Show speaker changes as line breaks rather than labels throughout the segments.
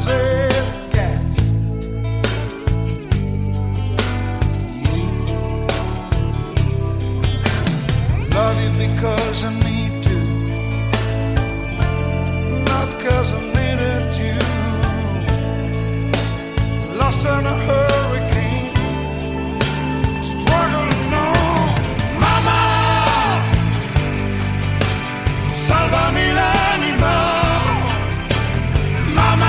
said, cat. Love you because I need to, not because I needed you. Lost in a hurricane, struggling on. Mama, salvami l'anima. Mama,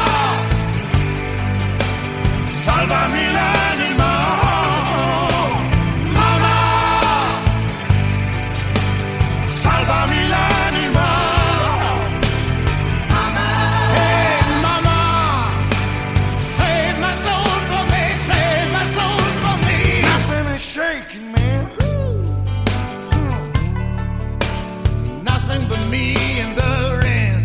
salvami l'anima. Salvami l'anima. Mama. Hey, mama. Save my soul for me. Save my soul for me. Nothing is shaking, man. Nothing but me and the rain.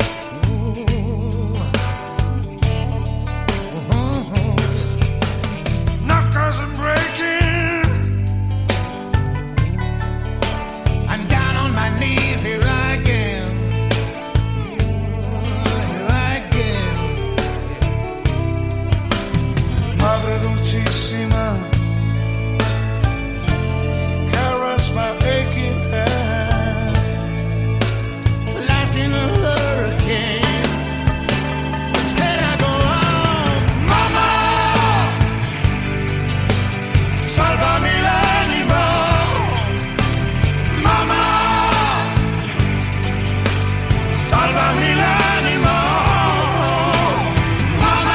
Not 'cause I'm breaking. Knees, here I again, here I again. Madre Dulcissima, caress my aching hand. Lost in a hurricane, instead I go on. Mama, salvami l'anima. Mama, salvami l'anima. Mama,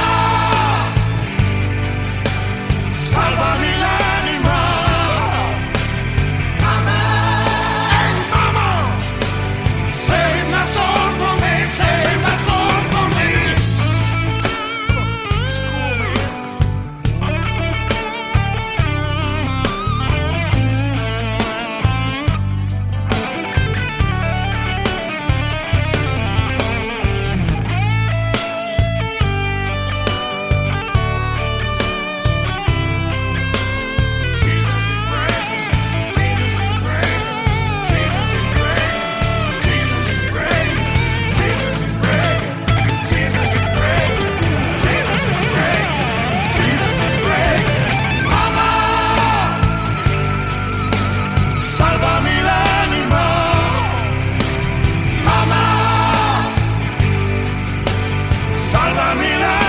salvami l'anima. Mama, hey mama, save my soul for me. Save my soul for me. It's cool, man. Salvami l'anima. Mama, salvami l'anima.